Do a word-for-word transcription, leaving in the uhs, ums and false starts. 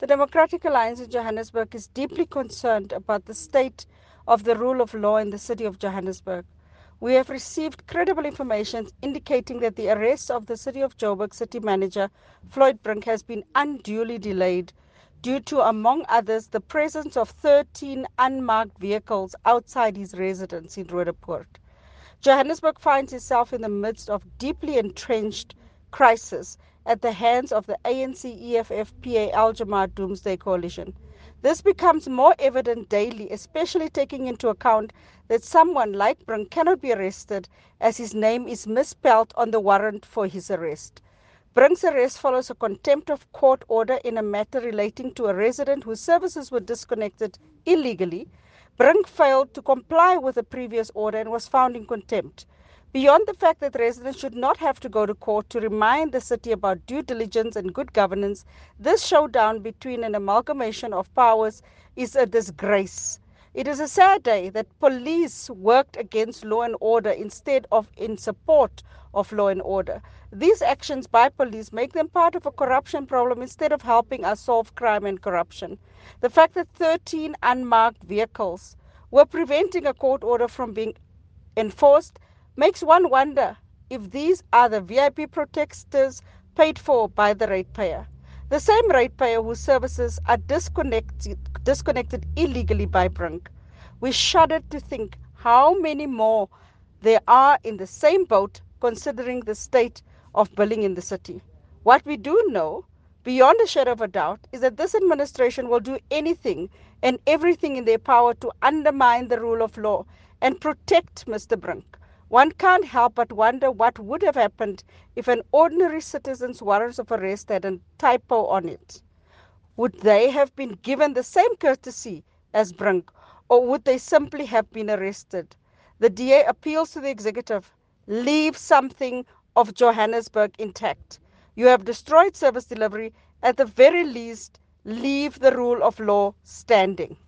The Democratic Alliance in Johannesburg is deeply concerned about the state of the rule of law in the city of Johannesburg. We have received credible information indicating that the arrest of the City of Joburg City Manager Floyd Brink has been unduly delayed due to, among others, the presence of thirteen unmarked vehicles outside his residence in Roodepoort. Johannesburg finds itself in the midst of deeply entrenched crisis at the hands of the A N C E F F P A Al Jamaat Doomsday Coalition. This becomes more evident daily, especially taking into account that someone like Brink cannot be arrested as his name is misspelled on the warrant for his arrest. Brink's arrest follows a contempt of court order in a matter relating to a resident whose services were disconnected illegally. Brink failed to comply with the previous order and was found in contempt. Beyond the fact that residents should not have to go to court to remind the city about due diligence and good governance, this showdown between an amalgamation of powers is a disgrace. It is a sad day that police worked against law and order instead of in support of law and order. These actions by police make them part of a corruption problem instead of helping us solve crime and corruption. The fact that thirteen unmarked vehicles were preventing a court order from being enforced makes one wonder if these are the V I P protesters paid for by the ratepayer. The same ratepayer whose services are disconnected, disconnected illegally by Brink. We shudder to think how many more there are in the same boat considering the state of billing in the city. What we do know, beyond a shadow of a doubt, is that this administration will do anything and everything in their power to undermine the rule of law and protect Mister Brink. One can't help but wonder what would have happened if an ordinary citizen's warrant of arrest had a typo on it. Would they have been given the same courtesy as Brink, or would they simply have been arrested? The D A appeals to the executive, leave something of Johannesburg intact. You have destroyed service delivery. At the very least, leave the rule of law standing.